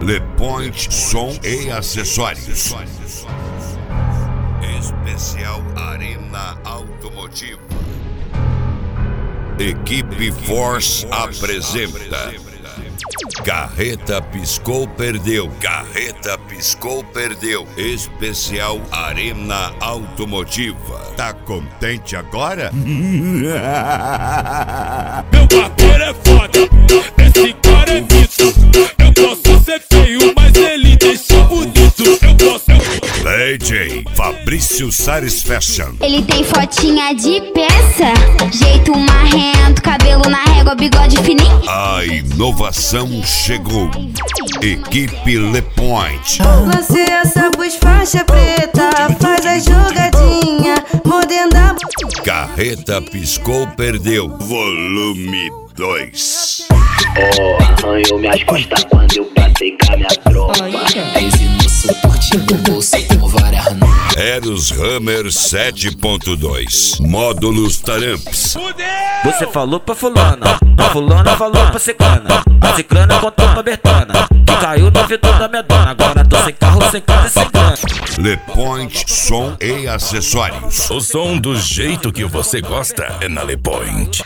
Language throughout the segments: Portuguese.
Le Point Som e Acessórios. Especial Arena Automotiva. Equipe Force apresenta Carreta Piscou Perdeu. Carreta Piscou Perdeu. Especial Arena Automotiva. Tá contente agora? Meu parceiro é foda, esse cara é mito. Eu posso ser feio, mas ele deixa bonito. Eu posso. DJ Fabrício Sares Fashion. Ele tem fotinha de peça, jeito marrento, cabelo na régua, bigode fininho. A inovação chegou. Equipe Le Point. Lancei essa pus faixa preta, faz a jogadinha, mordendo a Carreta Piscou Perdeu. Volume 2. Arranhou minhas costas quando eu passei com a minha tropa. Esse moço curtindo o bolso com várias notas. Eros Hammer 7.2. Módulos Taramps. Você falou pra fulana, a fulana falou pra ciclana, a ciclana contou pra Bertana, que caiu no vidro da minha dona. Agora tô sem carro, sem casa e sem grana. Le Point Som e Acessórios. O som do jeito que você gosta é na Le Point.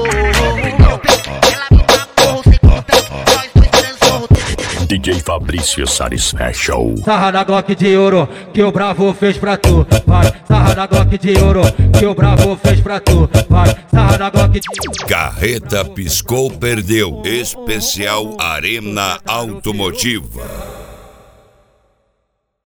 DJ Fabrício Sares Fashion. Sarra na Glock de ouro que o bravo fez pra tu. Vai, sarra na Glock de ouro que o bravo fez pra tu. Vai, sarra na Glock de... Carreta Piscou Perdeu. Especial Arena Automotiva.